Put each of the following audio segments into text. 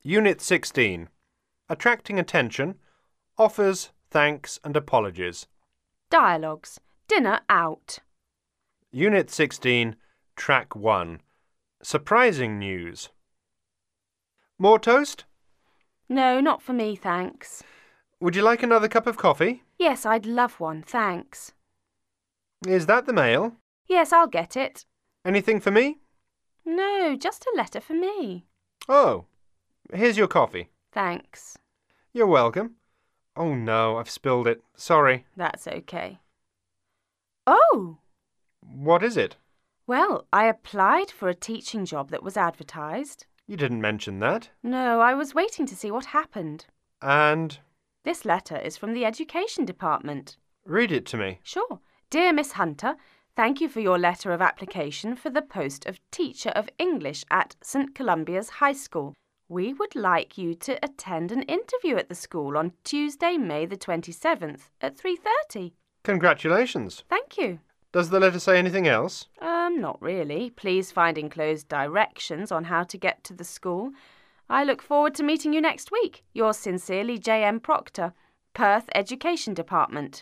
Unit 16. Attracting attention, offers, thanks and apologies. Dialogues. Dinner out. Unit 16, Track 1. Surprising news. More toast? No, not for me, thanks. Would you like another cup of coffee? Yes, I'd love one, thanks. Is that the mail? Yes, I'll get it. Anything for me? No, just a letter for me. Oh, here's your coffee. Thanks. You're welcome. Oh no, I've spilled it. Sorry. That's okay. Oh! What is it? Well, I applied for a teaching job that was advertised. You didn't mention that. No, I was waiting to see what happened. And? This letter is from the Education Department. Read it to me. Sure. Dear Miss Hunter, thank you for your letter of application for the post of Teacher of English at St Columbia's High School. We would like you to attend an interview at the school on Tuesday, May the 27th at 3:30. Congratulations. Thank you. Does the letter say anything else? Not really. Please find enclosed directions on how to get to the school. I look forward to meeting you next week. Yours sincerely, J.M. Proctor, Perth Education Department.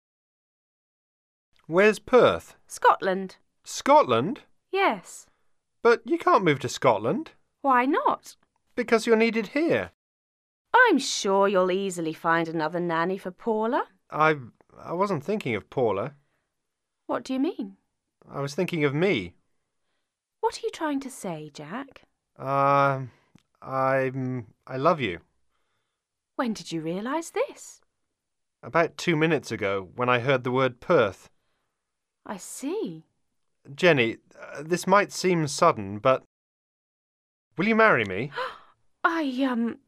Where's Perth? Scotland. Scotland? Yes. But you can't move to Scotland. Why not? Because you're needed here. I'm sure you'll easily find another nanny for Paula. I wasn't thinking of Paula. What do you mean? I was thinking of me. What are you trying to say, Jack? I love you. When did you realise this? About 2 minutes ago, when I heard the word Perth. I see. Jenny, this might seem sudden, but will you marry me? Morning.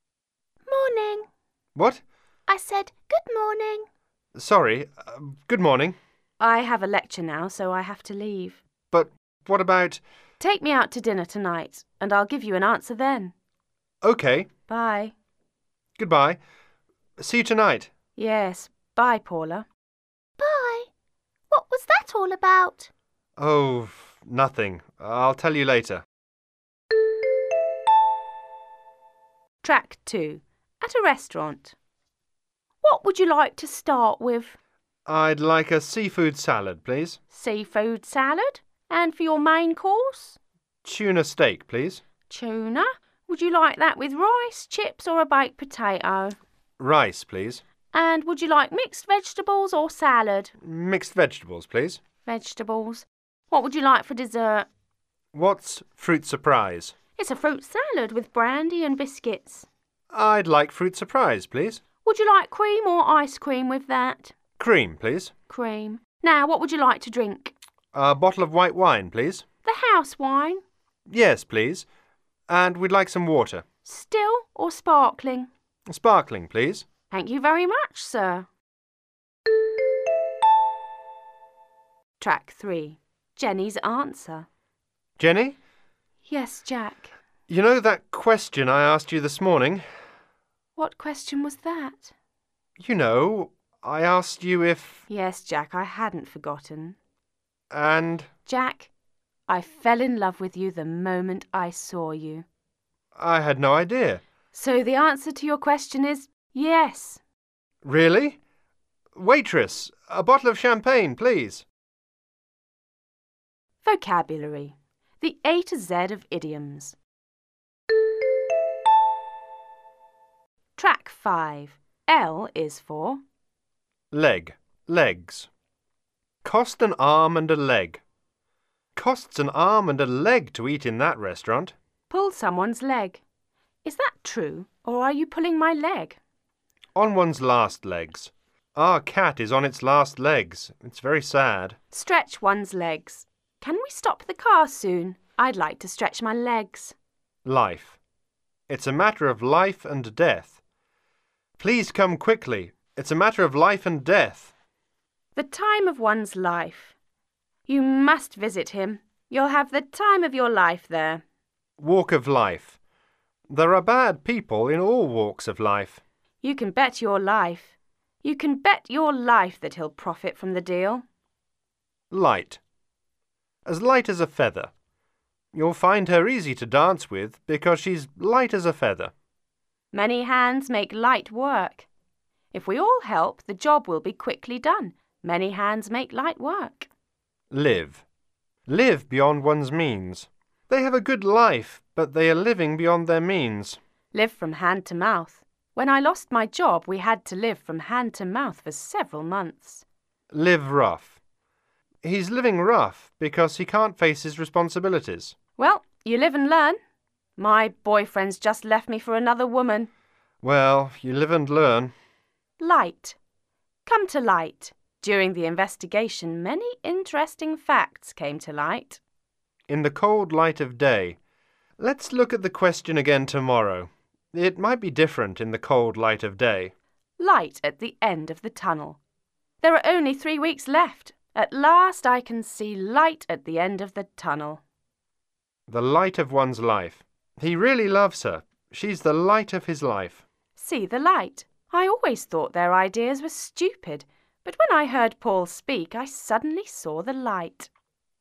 What? I said good morning. Sorry, good morning. I have a lecture now, so I have to leave. But what about... Take me out to dinner tonight, and I'll give you an answer then. OK. Bye. Goodbye. See you tonight. Yes. Bye, Paula. Bye. What was that all about? Oh, nothing. I'll tell you later. Track 2. At a restaurant. What would you like to start with? I'd like a seafood salad, please. Seafood salad? And for your main course? Tuna steak, please. Tuna? Would you like that with rice, chips or a baked potato? Rice, please. And would you like mixed vegetables or salad? Mixed vegetables, please. Vegetables. What would you like for dessert? What's fruit surprise? It's a fruit salad with brandy and biscuits. I'd like fruit surprise, please. Would you like cream or ice cream with that? Cream, please. Cream. Now, what would you like to drink? A bottle of white wine, please. The house wine. Yes, please. And we'd like some water. Still or sparkling? Sparkling, please. Thank you very much, sir. Track 3. Jenny's answer. Jenny? Yes, Jack. You know that question I asked you this morning? What question was that? You know, I asked you if... Yes, Jack, I hadn't forgotten. And? Jack, I fell in love with you the moment I saw you. I had no idea. So the answer to your question is yes. Really? Waitress, a bottle of champagne, please. Vocabulary. The A to Z of idioms. Track 5. L is for... Leg, legs. Cost an arm and a leg. Costs an arm and a leg to eat in that restaurant. Pull someone's leg. Is that true, or are you pulling my leg? On one's last legs. Our cat is on its last legs. It's very sad. Stretch one's legs. Can we stop the car soon? I'd like to stretch my legs. Life. It's a matter of life and death. Please come quickly. It's a matter of life and death. The time of one's life. You must visit him. You'll have the time of your life there. Walk of life. There are bad people in all walks of life. You can bet your life. You can bet your life that he'll profit from the deal. Light. As light as a feather. You'll find her easy to dance with because she's light as a feather. Many hands make light work. If we all help, the job will be quickly done. Many hands make light work. Live. Live beyond one's means. They have a good life, but they are living beyond their means. Live from hand to mouth. When I lost my job, we had to live from hand to mouth for several months. Live rough. He's living rough because he can't face his responsibilities. Well, you live and learn. My boyfriend's just left me for another woman. Well, you live and learn. Light. Come to light. During the investigation, many interesting facts came to light. In the cold light of day. Let's look at the question again tomorrow. It might be different in the cold light of day. Light at the end of the tunnel. There are only 3 weeks left. At last I can see light at the end of the tunnel. The light of one's life. He really loves her. She's the light of his life. See the light. I always thought their ideas were stupid, but when I heard Paul speak, I suddenly saw the light.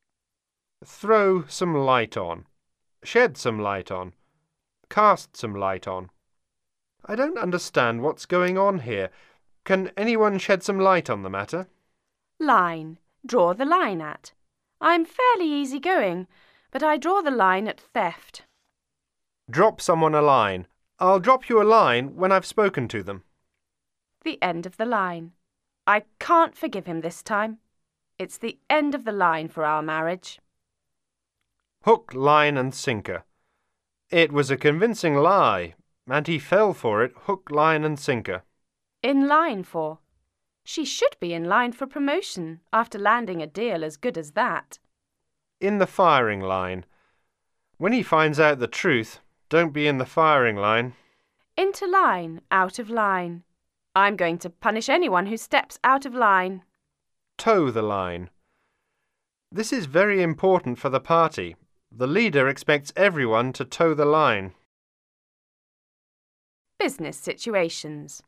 Throw some light on. Shed some light on. Cast some light on. I don't understand what's going on here. Can anyone shed some light on the matter? Line. Draw the line at. I'm fairly easygoing, but I draw the line at theft. Drop someone a line. I'll drop you a line when I've spoken to them. The end of the line. I can't forgive him this time. It's the end of the line for our marriage. Hook, line and sinker. It was a convincing lie, and he fell for it hook, line and sinker. In line for. She should be in line for promotion after landing a deal as good as that. In the firing line. When he finds out the truth, don't be in the firing line. Into line, out of line. I'm going to punish anyone who steps out of line. Toe the line. This is very important for the party. The leader expects everyone to toe the line. Business situations.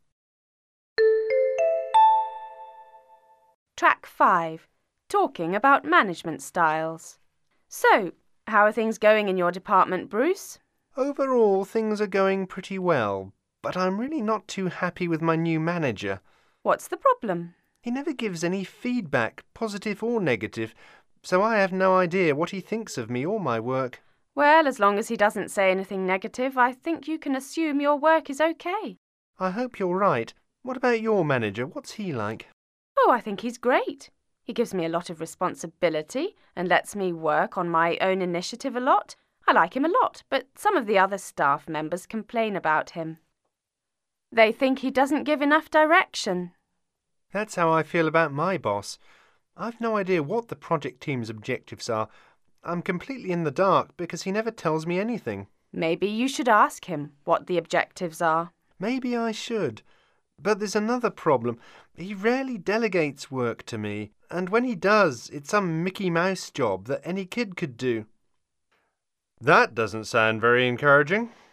Track 5. Talking about management styles. So, how are things going in your department, Bruce? Overall, things are going pretty well, but I'm really not too happy with my new manager. What's the problem? He never gives any feedback, positive or negative, so I have no idea what he thinks of me or my work. Well, as long as he doesn't say anything negative, I think you can assume your work is okay. I hope you're right. What about your manager? What's he like? Oh, I think he's great. He gives me a lot of responsibility and lets me work on my own initiative a lot. I like him a lot, but some of the other staff members complain about him. They think he doesn't give enough direction. That's how I feel about my boss. I've no idea what the project team's objectives are. I'm completely in the dark because he never tells me anything. Maybe you should ask him what the objectives are. Maybe I should. But there's another problem. He rarely delegates work to me, and when he does, it's some Mickey Mouse job that any kid could do. That doesn't sound very encouraging.